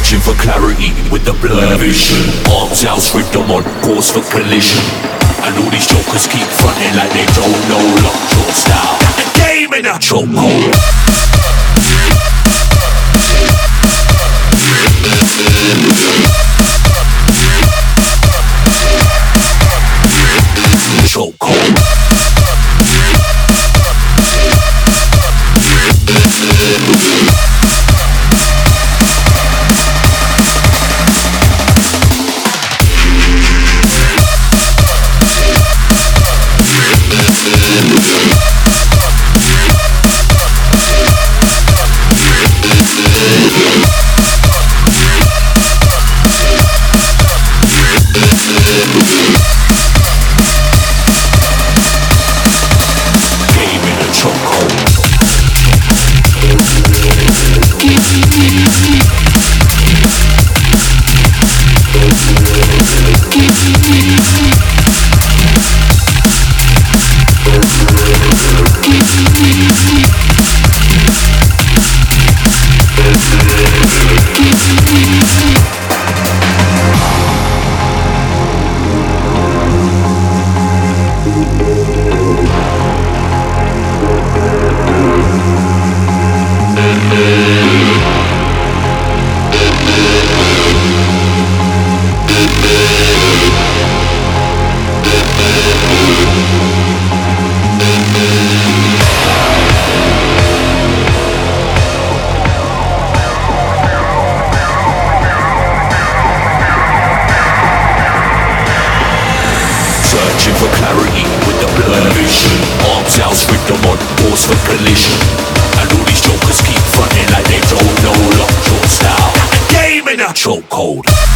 Searching for clarity with the blurred vision. Arms outstripped, I'm on course for collision. And all these jokers keep fronting like they don't know lockjaw style. The game in a chokehold. Chokehold. Searching for clarity with the blurred vision. Arms outstripped, I'm on course for collision. And all these jokers keep fronting like they don't know lockjaw style. The game in a chokehold.